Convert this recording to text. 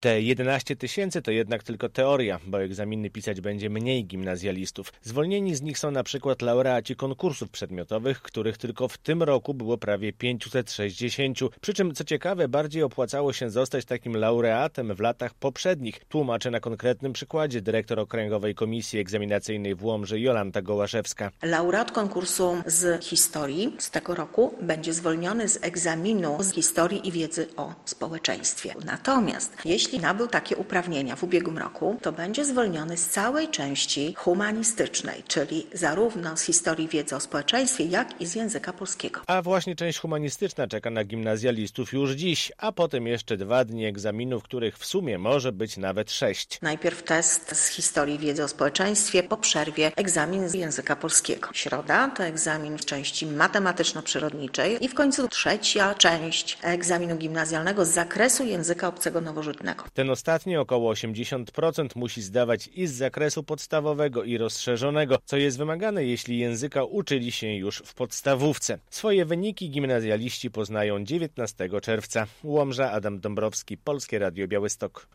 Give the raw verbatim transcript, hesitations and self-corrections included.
Te jedenaście tysięcy to jednak tylko teoria, bo egzaminy pisać będzie mniej gimnazjalistów. Zwolnieni z nich są na przykład laureaci konkursów przedmiotowych, których tylko w tym roku było prawie pięćset sześćdziesiąt. Przy czym, co ciekawe, bardziej opłacało się zostać takim laureatem w latach poprzednich. Tłumaczy na konkretnym przykładzie dyrektor Okręgowej Komisji Egzaminacyjnej w Łomży Jolanta Gołaszewska. Laureat konkursu z historii z tego roku będzie zwolniony z egzaminu z historii i wiedzy o społeczeństwie. Natomiast jeśli nabył takie uprawnienia w ubiegłym roku, to będzie zwolniony z całej części humanistycznej, czyli zarówno z historii wiedzy o społeczeństwie, jak i z języka polskiego. A właśnie część humanistyczna czeka na gimnazjalistów już dziś, a potem jeszcze dwa dni egzaminów, których w sumie może być nawet sześć. Najpierw test z historii wiedzy o społeczeństwie, po przerwie egzamin z języka polskiego. Środa to egzamin w części matematyczno-przyrodniczej i w końcu trzecia część egzaminu gimnazjalnego z zakresu języka obcego nowożytnego. Ten ostatni, około osiemdziesiąt procent, musi zdawać i z zakresu podstawowego i rozszerzonego, co jest wymagane, jeśli języka uczyli się już w podstawówce. Swoje wyniki gimnazjaliści poznają dziewiętnastego czerwca. Łomża, Adam Dąbrowski, Polskie Radio Białystok.